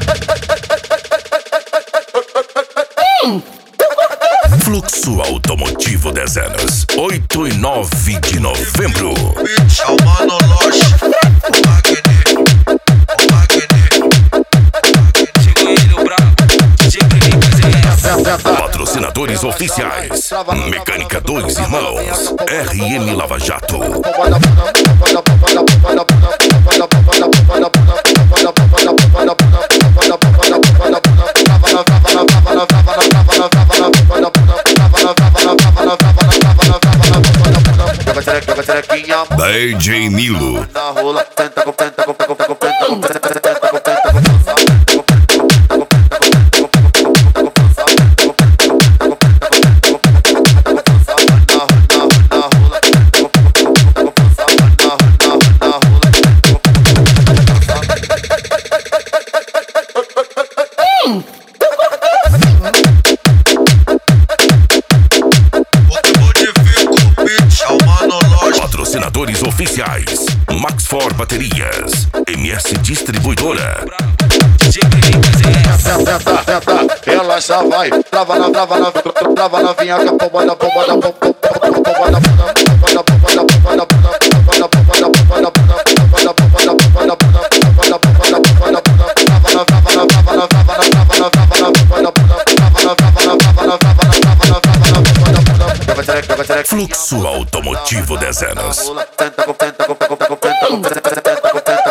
Fluxo Automotivo 10 anos, 8 e 9 de novembro. Chamando nós, o Magni. Chegou ele, o brabo, DJ Priminho. Patrocinadores oficiais: Mecânica 2 Irmãos, RM Lava Jato. DJ Milo. Patrocinadores oficiais: Max For Baterias, MS Distribuidora. Ela já vai, trava na vinha com a pomba da Fluxo Automotivo 10 anos.